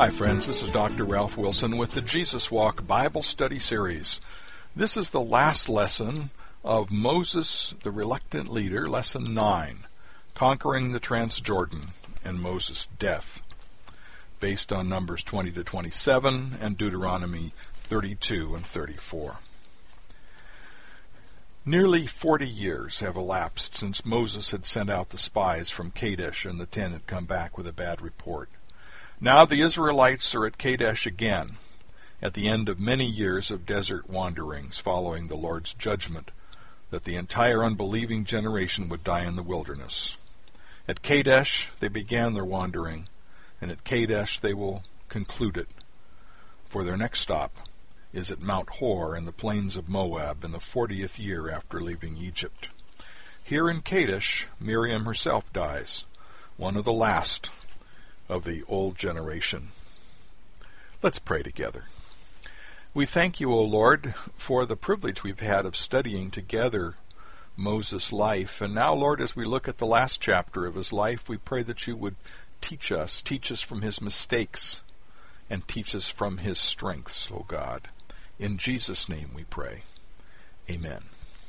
Hi friends, this is Dr. Ralph Wilson with the Jesus Walk Bible Study Series. This is the last lesson of Moses, the Reluctant Leader, Lesson 9, Conquering the Transjordan and Moses' Death, based on Numbers 20 to 27 and Deuteronomy 32 and 34. Nearly 40 years have elapsed since Moses had sent out the spies from Kadesh and the 10 had come back with a bad report. Now the Israelites are at Kadesh again, at the end of many years of desert wanderings following the Lord's judgment that the entire unbelieving generation would die in the wilderness. At Kadesh they began their wandering, and at Kadesh they will conclude it, for their next stop is at Mount Hor in the plains of Moab in the 40th year after leaving Egypt. Here in Kadesh, Miriam herself dies, one of the last of the old generation. Let's pray together. We thank you, O Lord, for the privilege we've had of studying together Moses' life. And now, Lord, as we look at the last chapter of his life, we pray that you would teach us from his mistakes and teach us from his strengths, O God. In Jesus' name we pray. Amen.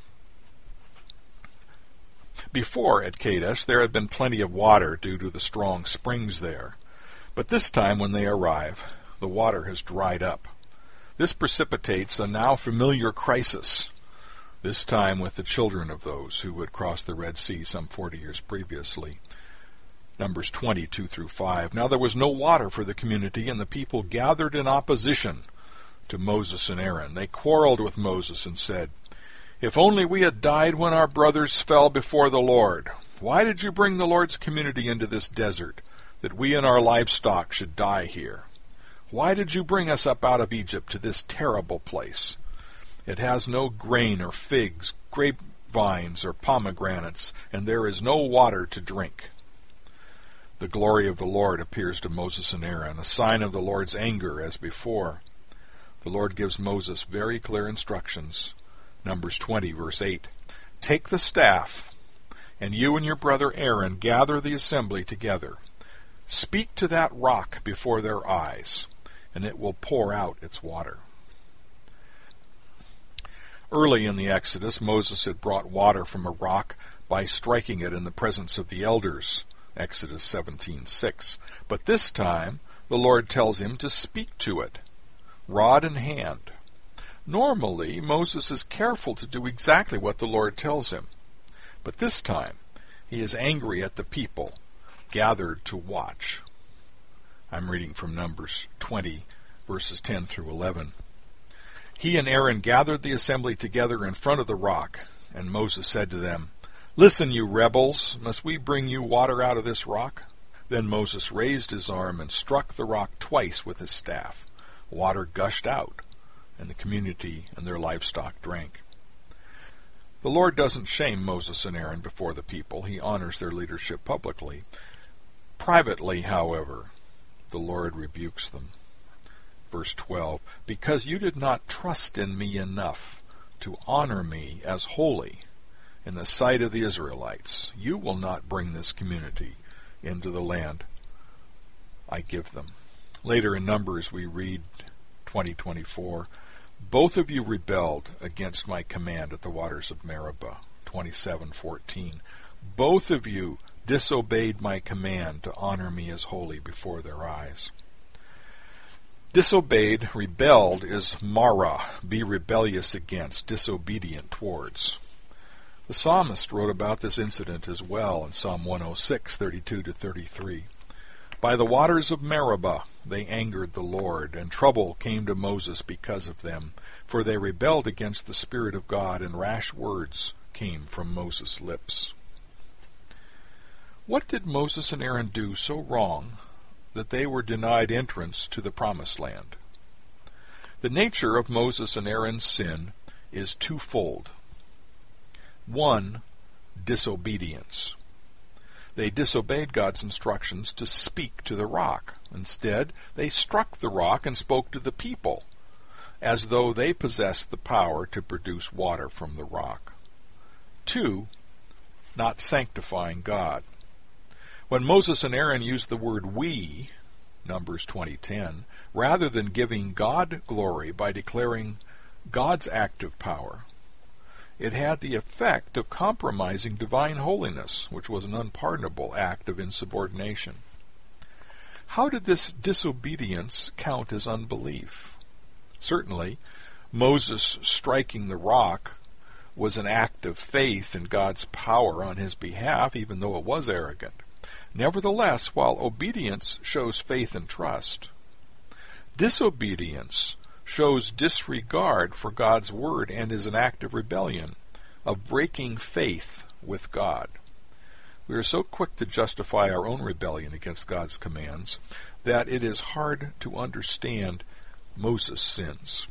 Before at Kadesh there had been plenty of water due to the strong springs there. But this time when they arrive, the water has dried up. This precipitates a now familiar crisis, this time with the children of those who had crossed the Red Sea some 40 years previously. Numbers 22 through 5. Now there was no water for the community, and the people gathered in opposition to Moses and Aaron. They quarreled with Moses and said, "If only we had died when our brothers fell before the Lord. Why did you bring the Lord's community into this desert, that we and our livestock should die here? Why did you bring us up out of Egypt to this terrible place? It has no grain or figs, grapevines or pomegranates, and there is no water to drink." The glory of the Lord appears to Moses and Aaron, a sign of the Lord's anger as before. The Lord gives Moses very clear instructions. Numbers 20, verse 8. "Take the staff, and you and your brother Aaron gather the assembly together. Speak to that rock before their eyes, and it will pour out its water." Early in the Exodus, Moses had brought water from a rock by striking it in the presence of the elders, Exodus 17:6. But this time, the Lord tells him to speak to it, rod in hand. Normally, Moses is careful to do exactly what the Lord tells him. But this time, he is angry at the people gathered to watch. I'm reading from Numbers 20, verses 10 through 11. He and Aaron gathered the assembly together in front of the rock, and Moses said to them, "Listen, you rebels, must we bring you water out of this rock?" Then Moses raised his arm and struck the rock twice with his staff. Water gushed out, and the community and their livestock drank. The Lord doesn't shame Moses and Aaron before the people. He honors their leadership publicly. Privately, however, the Lord rebukes them. Verse 12, "Because you did not trust in me enough to honor me as holy in the sight of the Israelites, you will not bring this community into the land I give them." Later in Numbers we read 20:24, "Both of you rebelled against my command at the waters of Meribah." 27:14, "Both of you disobeyed my command to honor me as holy before their eyes." Disobeyed, rebelled is mara, be rebellious against, disobedient towards. The psalmist wrote about this incident as well in Psalm 106, 32 to 33. "By the waters of Meribah they angered the Lord, and trouble came to Moses because of them, for they rebelled against the Spirit of God, and rash words came from Moses' lips." What did Moses and Aaron do so wrong that they were denied entrance to the Promised Land? The nature of Moses and Aaron's sin is twofold. One, disobedience. They disobeyed God's instructions to speak to the rock. Instead, they struck the rock and spoke to the people, as though they possessed the power to produce water from the rock. 2, not sanctifying God. When Moses and Aaron used the word "we," Numbers 20:10, rather than giving God glory by declaring God's active power, it had the effect of compromising divine holiness, which was an unpardonable act of insubordination. How did this disobedience count as unbelief? Certainly, Moses striking the rock was an act of faith in God's power on his behalf, even though it was arrogant. Nevertheless, while obedience shows faith and trust, disobedience shows disregard for God's word and is an act of rebellion, of breaking faith with God. We are so quick to justify our own rebellion against God's commands that it is hard to understand Moses' sins.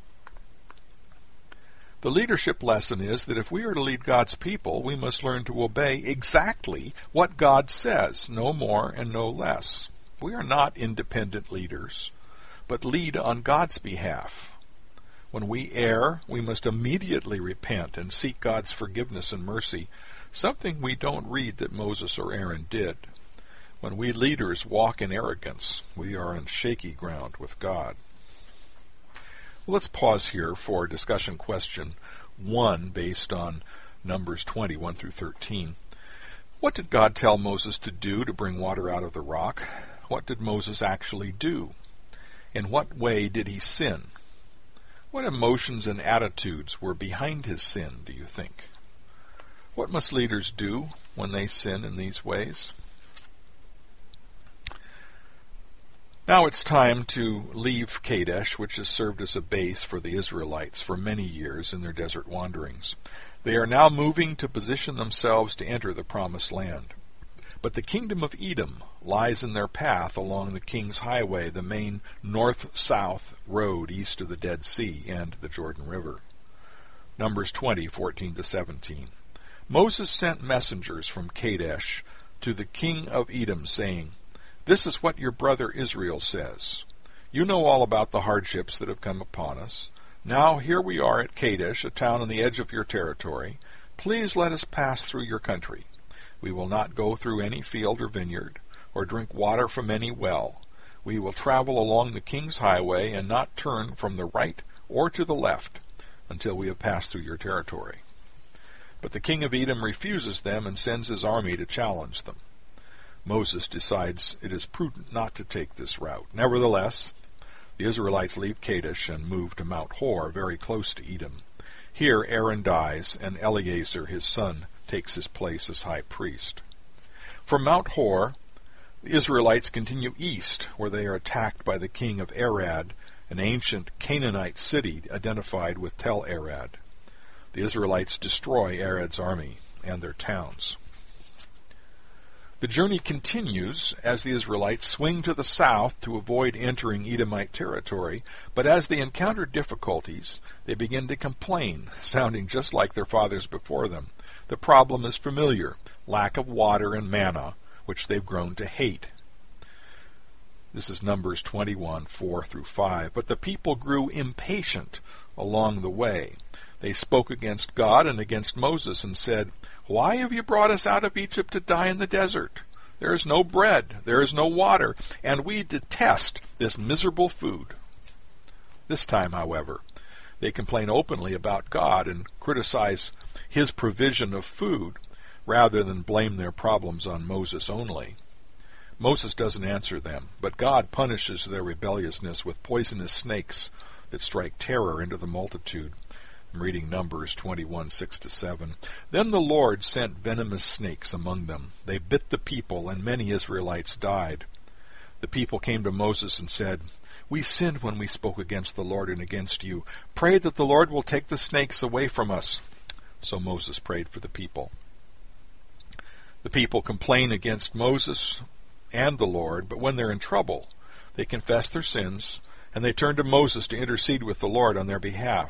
The leadership lesson is that if we are to lead God's people, we must learn to obey exactly what God says, no more and no less. We are not independent leaders, but lead on God's behalf. When we err, we must immediately repent and seek God's forgiveness and mercy, something we don't read that Moses or Aaron did. When we leaders walk in arrogance, we are on shaky ground with God. Let's pause here for discussion question 1 based on Numbers 20, 1 through 13. What did God tell Moses to do to bring water out of the rock? What did Moses actually do? In what way did he sin? What emotions and attitudes were behind his sin, do you think? What must leaders do when they sin in these ways? Now it's time to leave Kadesh, which has served as a base for the Israelites for many years in their desert wanderings. They are now moving to position themselves to enter the Promised Land. But the kingdom of Edom lies in their path along the King's Highway, the main north-south road east of the Dead Sea and the Jordan River. Numbers 20, 14 to 17. Moses sent messengers from Kadesh to the king of Edom, saying, "This is what your brother Israel says. You know all about the hardships that have come upon us. Now here we are at Kadesh, a town on the edge of your territory. Please let us pass through your country. We will not go through any field or vineyard, or drink water from any well. We will travel along the King's Highway and not turn from the right or to the left until we have passed through your territory." But the king of Edom refuses them and sends his army to challenge them. Moses decides it is prudent not to take this route. Nevertheless, the Israelites leave Kadesh and move to Mount Hor, very close to Edom. Here Aaron dies, and Eleazar, his son, takes his place as high priest. From Mount Hor, the Israelites continue east, where they are attacked by the king of Arad, an ancient Canaanite city identified with Tel Arad. The Israelites destroy Arad's army and their towns. The journey continues as the Israelites swing to the south to avoid entering Edomite territory, but as they encounter difficulties, they begin to complain, sounding just like their fathers before them. The problem is familiar: lack of water and manna, which they've grown to hate. This is Numbers 21, 4 through 5. But the people grew impatient along the way. They spoke against God and against Moses and said, "Why have you brought us out of Egypt to die in the desert? There is no bread, there is no water, and we detest this miserable food." This time, however, they complain openly about God and criticize his provision of food rather than blame their problems on Moses only. Moses doesn't answer them, but God punishes their rebelliousness with poisonous snakes that strike terror into the multitude. I'm reading Numbers 21, 6 to 7. Then the Lord sent venomous snakes among them. They bit the people, and many Israelites died. The people came to Moses and said, "We sinned when we spoke against the Lord and against you. Pray that the Lord will take the snakes away from us." So Moses prayed for the people. The people complain against Moses and the Lord, but when they're in trouble, they confess their sins, and they turn to Moses to intercede with the Lord on their behalf.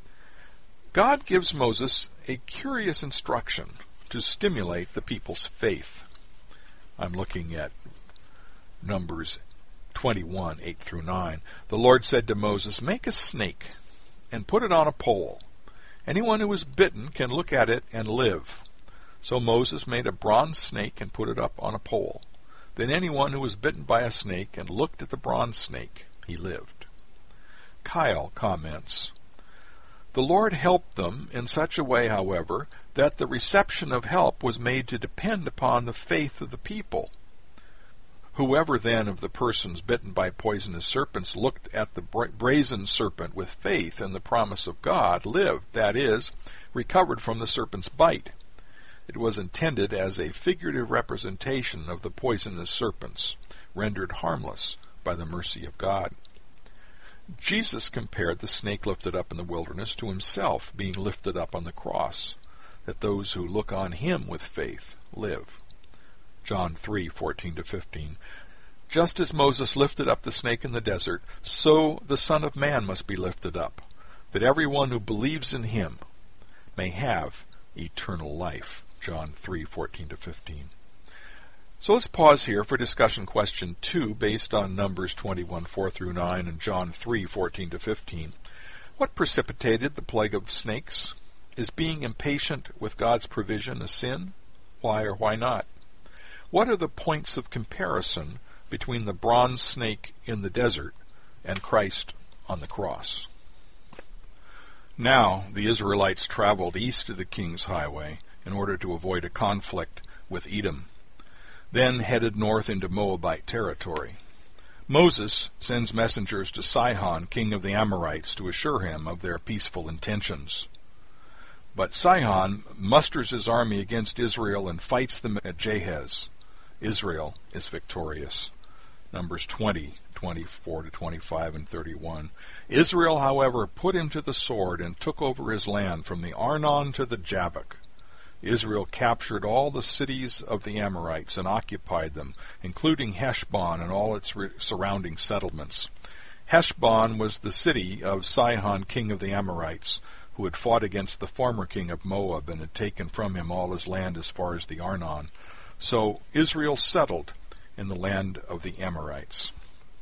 God gives Moses a curious instruction to stimulate the people's faith. I'm looking at Numbers 21, 8 through 9. The Lord said to Moses, "Make a snake and put it on a pole. Anyone who is bitten can look at it and live." So Moses made a bronze snake and put it up on a pole. than anyone who was bitten by a snake and looked at the bronze snake. He lived. Kyle comments, "The Lord helped them in such a way, however, that the reception of help was made to depend upon the faith of the people. Whoever then of the persons bitten by poisonous serpents looked at the brazen serpent with faith in the promise of God lived, that is, recovered from the serpent's bite. It was intended as a figurative representation of the poisonous serpents, rendered harmless by the mercy of God." Jesus compared the snake lifted up in the wilderness to himself being lifted up on the cross, that those who look on him with faith live. John 3:14-15. Just as Moses lifted up the snake in the desert, so the Son of Man must be lifted up, that everyone who believes in him may have eternal life. John 3:14-15. So let's pause here for discussion question 2 based on Numbers 21:4-9 and John 3:14-15. What precipitated the plague of snakes? Is being impatient with God's provision a sin? Why or why not? What are the points of comparison between the bronze snake in the desert and Christ on the cross? Now the Israelites traveled east of the King's Highway in order to avoid a conflict with Edom, then headed north into Moabite territory. Moses sends messengers to Sihon, king of the Amorites, to assure him of their peaceful intentions. But Sihon musters his army against Israel and fights them at Jahaz. Israel is victorious. Numbers 20:24-25 and 31. Israel, however, put him to the sword and took over his land from the Arnon to the Jabbok. Israel captured all the cities of the Amorites and occupied them, including Heshbon and all its surrounding settlements. Heshbon was the city of Sihon, king of the Amorites, who had fought against the former king of Moab and had taken from him all his land as far as the Arnon. So Israel settled in the land of the Amorites.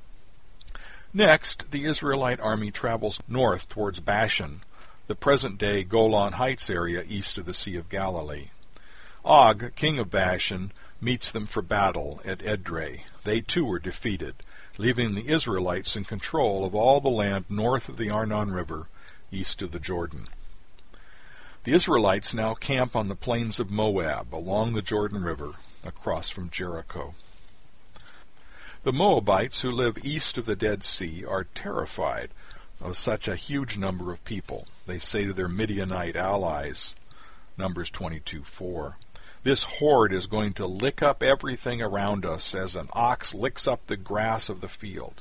Next, the Israelite army travels north towards Bashan, the present-day Golan Heights area east of the Sea of Galilee. Og, king of Bashan, meets them for battle at Edrei. They too were defeated, leaving the Israelites in control of all the land north of the Arnon River, east of the Jordan. The Israelites now camp on the plains of Moab, along the Jordan River, across from Jericho. The Moabites, who live east of the Dead Sea, are terrified of such a huge number of people. They say to their Midianite allies, Numbers 22:4, "This horde is going to lick up everything around us as an ox licks up the grass of the field."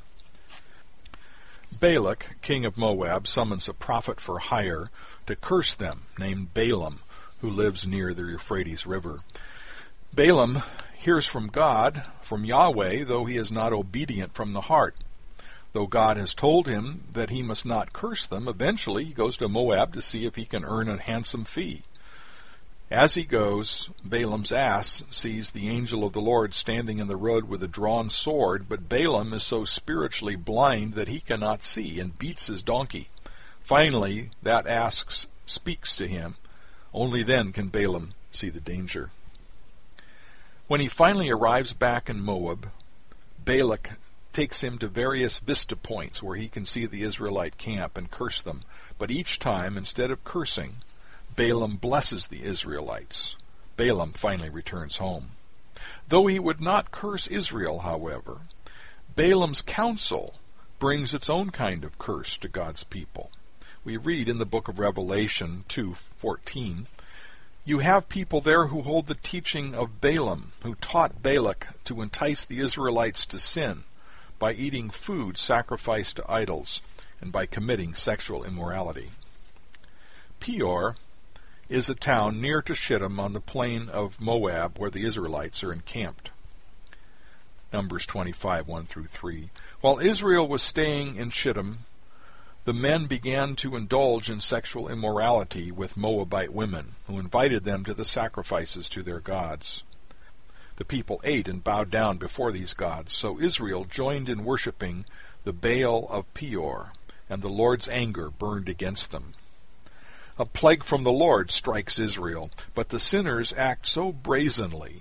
Balak, king of Moab, summons a prophet for hire to curse them, named Balaam, who lives near the Euphrates River. Balaam hears from God, from Yahweh, though he is not obedient from the heart. Though God has told him that he must not curse them, eventually he goes to Moab to see if he can earn a handsome fee. As he goes, Balaam's ass sees the angel of the Lord standing in the road with a drawn sword, but Balaam is so spiritually blind that he cannot see and beats his donkey. Finally, that ass speaks to him. Only then can Balaam see the danger. When he finally arrives back in Moab, Balak takes him to various vista points where he can see the Israelite camp and curse them. But each time, instead of cursing, Balaam blesses the Israelites. Balaam finally returns home. Though he would not curse Israel, however, Balaam's counsel brings its own kind of curse to God's people. We read in the book of Revelation 2:14, "You have people there who hold the teaching of Balaam, who taught Balak to entice the Israelites to sin by eating food sacrificed to idols and by committing sexual immorality." Peor is a town near to Shittim on the plain of Moab where the Israelites are encamped. Numbers 25:1-3. While Israel was staying in Shittim, the men began to indulge in sexual immorality with Moabite women, who invited them to the sacrifices to their gods. The people ate and bowed down before these gods, so Israel joined in worshipping the Baal of Peor, and the Lord's anger burned against them. A plague from the Lord strikes Israel, but the sinners act so brazenly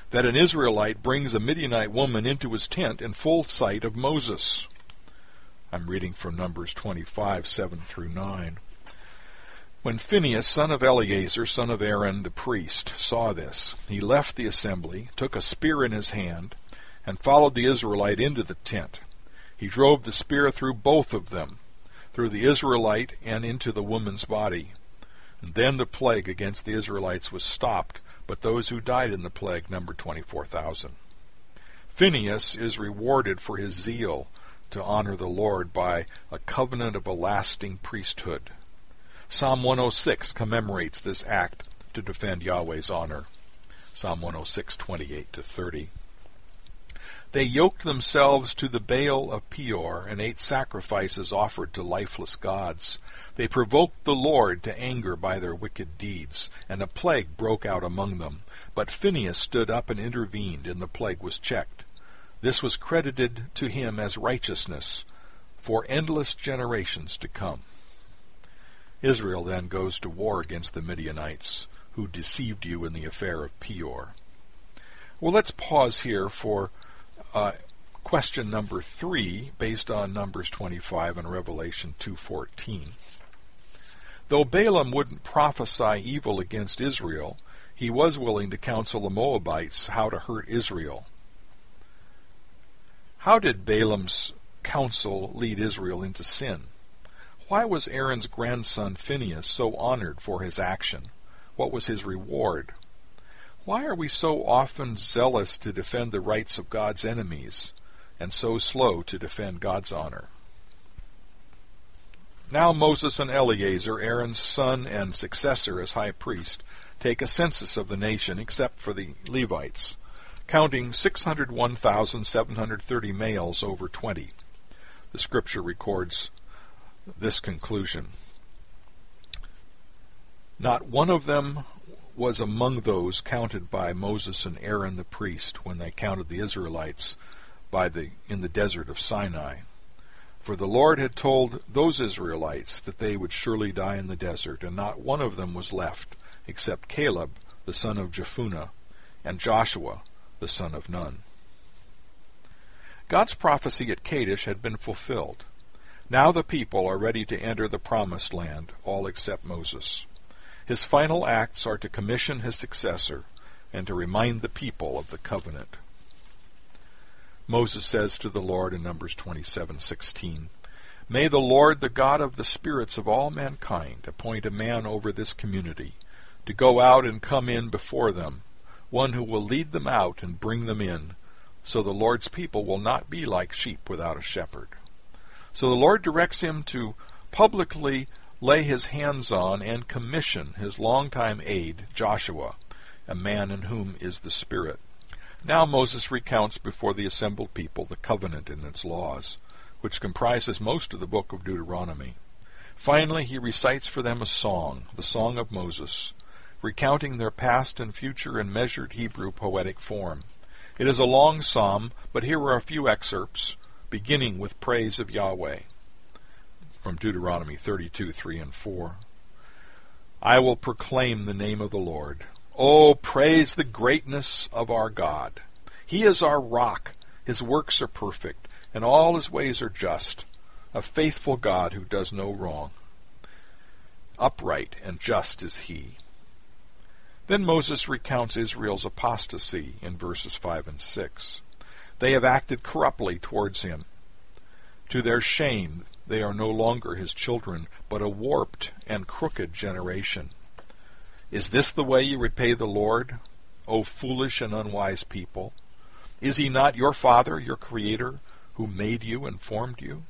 that an Israelite brings a Midianite woman into his tent in full sight of Moses. I'm reading from Numbers 25, 7 through 9. When Phinehas, son of Eleazar, son of Aaron the priest, saw this, he left the assembly, took a spear in his hand, and followed the Israelite into the tent. He drove the spear through both of them, through the Israelite and into the woman's body. And then the plague against the Israelites was stopped, but those who died in the plague numbered 24,000. Phinehas is rewarded for his zeal to honor the Lord by a covenant of a lasting priesthood. Psalm 106 commemorates this act to defend Yahweh's honor. Psalm 106, 28-30. They yoked themselves to the Baal of Peor and ate sacrifices offered to lifeless gods. They provoked the Lord to anger by their wicked deeds, and a plague broke out among them. But Phinehas stood up and intervened, and the plague was checked. This was credited to him as righteousness for endless generations to come. Israel then goes to war against the Midianites, who deceived you in the affair of Peor. Well, let's pause here for question number 3, based on Numbers 25 and Revelation 2:14. Though Balaam wouldn't prophesy evil against Israel, he was willing to counsel the Moabites how to hurt Israel. How did Balaam's counsel lead Israel into sin? Why was Aaron's grandson Phinehas so honored for his action? What was his reward? Why are we so often zealous to defend the rights of God's enemies, and so slow to defend God's honor? Now Moses and Eleazar, Aaron's son and successor as high priest, take a census of the nation except for the Levites, counting 601,730 males over 20. The scripture records this conclusion. Not one of them was among those counted by Moses and Aaron the priest when they counted the Israelites in the desert of Sinai. For the Lord had told those Israelites that they would surely die in the desert, and not one of them was left, except Caleb, the son of Jephunneh, and Joshua, the son of Nun. God's prophecy at Kadesh had been fulfilled. Now the people are ready to enter the promised land, all except Moses. His final acts are to commission his successor and to remind the people of the covenant. Moses says to the Lord in Numbers 27:16, "May the Lord, the God of the spirits of all mankind, appoint a man over this community, to go out and come in before them, one who will lead them out and bring them in, so the Lord's people will not be like sheep without a shepherd." So the Lord directs him to publicly lay his hands on and commission his longtime aide, Joshua, a man in whom is the Spirit. Now Moses recounts before the assembled people the covenant and its laws, which comprises most of the book of Deuteronomy. Finally, he recites for them a song, the Song of Moses, recounting their past and future in measured Hebrew poetic form. It is a long psalm, but here are a few excerpts, beginning with praise of Yahweh. From Deuteronomy 32:3 and 4. I will proclaim the name of the Lord. Oh, praise the greatness of our God. He is our rock. His works are perfect, and all his ways are just. A faithful God who does no wrong. Upright and just is he. Then Moses recounts Israel's apostasy in verses 5 and 6. They have acted corruptly towards him. To their shame, they are no longer his children, but a warped and crooked generation. Is this the way you repay the Lord, O foolish and unwise people? Is he not your Father, your Creator, who made you and formed you?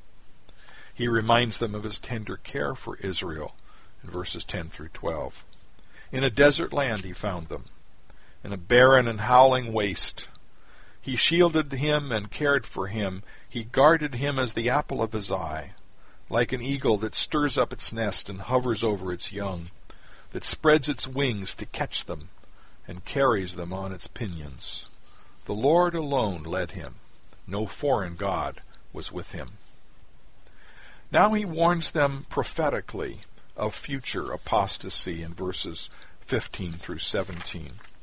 He reminds them of his tender care for Israel in verses 10 through 12. In a desert land he found them, in a barren and howling waste. He shielded him and cared for him. He guarded him as the apple of his eye, like an eagle that stirs up its nest and hovers over its young, that spreads its wings to catch them and carries them on its pinions. The Lord alone led him. No foreign god was with him. Now he warns them prophetically of future apostasy in verses 15 through 17.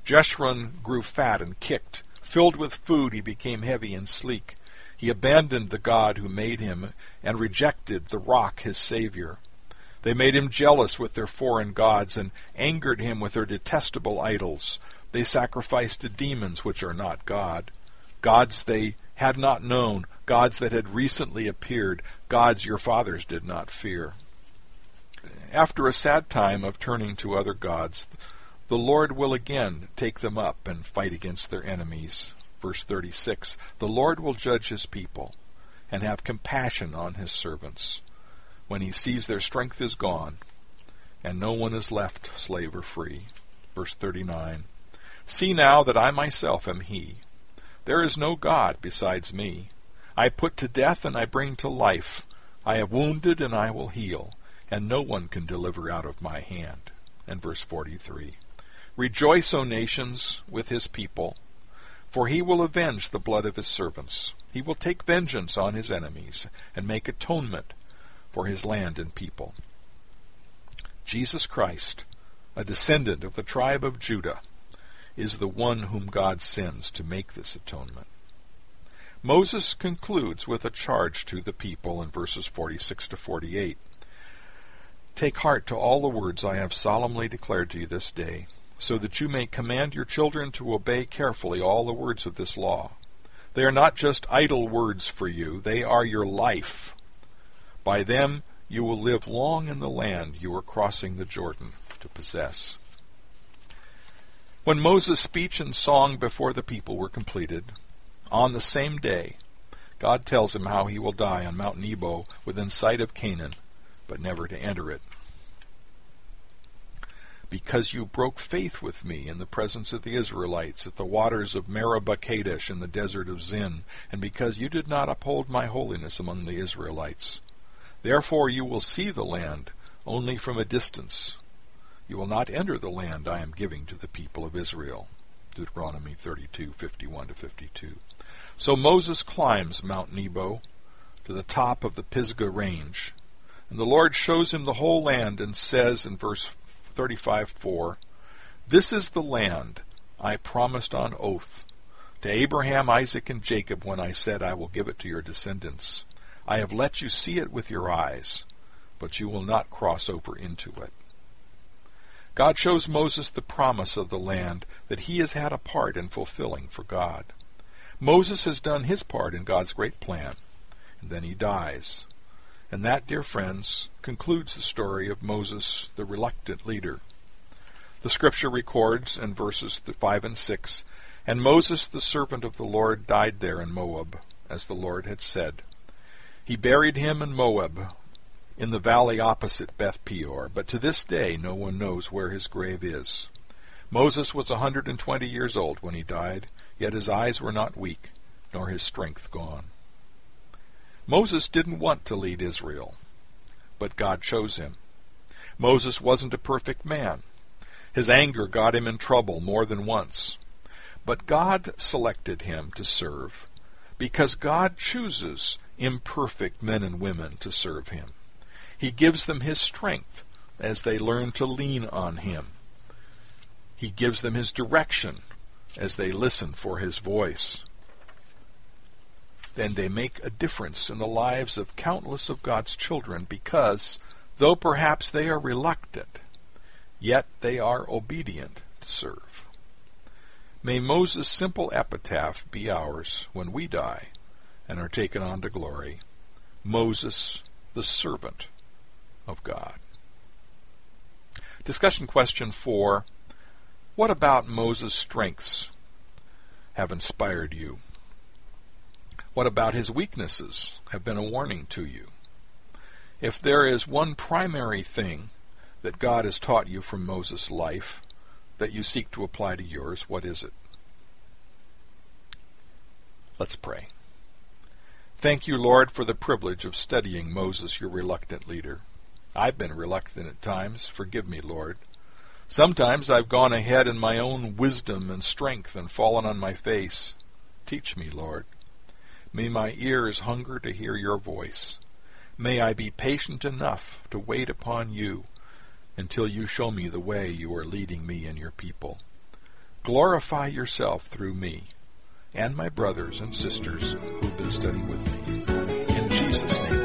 Jeshurun grew fat and kicked. Filled with food, he became heavy and sleek. He abandoned the God who made him and rejected the rock, his Savior. They made him jealous with their foreign gods and angered him with their detestable idols. They sacrificed to demons which are not God, gods they had not known, gods that had recently appeared, gods your fathers did not fear. After a sad time of turning to other gods, the Lord will again take them up and fight against their enemies. Verse 36, the Lord will judge his people and have compassion on his servants when he sees their strength is gone and no one is left slave or free. Verse 39, see now that I myself am he. There is no God besides me. I put to death and I bring to life. I have wounded and I will heal, and no one can deliver out of my hand. And verse 43, rejoice, O nations, with his people, for he will avenge the blood of his servants. He will take vengeance on his enemies and make atonement for his land and people. Jesus Christ, a descendant of the tribe of Judah, is the one whom God sends to make this atonement. Moses concludes with a charge to the people in verses 46 to 48. Take heart to all the words I have solemnly declared to you this day, so that you may command your children to obey carefully all the words of this law. They are not just idle words for you, they are your life. By them you will live long in the land you are crossing the Jordan to possess. When Moses' speech and song before the people were completed, on the same day, God tells him how he will die on Mount Nebo within sight of Canaan, but never to enter it. Because you broke faith with me in the presence of the Israelites at the waters of Meribah Kadesh in the desert of Zin, and because you did not uphold my holiness among the Israelites. Therefore you will see the land only from a distance. You will not enter the land I am giving to the people of Israel. Deuteronomy 32:51-52. So Moses climbs Mount Nebo to the top of the Pisgah range, and the Lord shows him the whole land and says in verse 35:4, this is the land I promised on oath to Abraham, Isaac, and Jacob when I said I will give it to your descendants. I have let you see it with your eyes, but you will not cross over into it. God shows Moses the promise of the land that he has had a part in fulfilling for God. Moses has done his part in God's great plan, and then he dies. And that, dear friends, concludes the story of Moses, the reluctant leader. The scripture records in verses 5 and 6, and Moses, the servant of the Lord, died there in Moab, as the Lord had said. He buried him in Moab, in the valley opposite Beth Peor, but to this day no one knows where his grave is. Moses was 120 years old when he died, yet his eyes were not weak, nor his strength gone. Moses didn't want to lead Israel, but God chose him. Moses wasn't a perfect man. His anger got him in trouble more than once. But God selected him to serve, because God chooses imperfect men and women to serve him. He gives them his strength as they learn to lean on him. He gives them his direction as they listen for his voice. Then they make a difference in the lives of countless of God's children because, though perhaps they are reluctant, yet they are obedient to serve. May Moses' simple epitaph be ours when we die and are taken on to glory. Moses, the servant of God. Discussion question 4. What about Moses' strengths have inspired you? What about his weaknesses have been a warning to you? If there is one primary thing that God has taught you from Moses' life that you seek to apply to yours, what is it? Let's pray. Thank you, Lord, for the privilege of studying Moses, your reluctant leader. I've been reluctant at times. Forgive me, Lord. Sometimes I've gone ahead in my own wisdom and strength and fallen on my face. Teach me, Lord. May my ears hunger to hear your voice. May I be patient enough to wait upon you until you show me the way you are leading me and your people. Glorify yourself through me and my brothers and sisters who've been studying with me. In Jesus' name.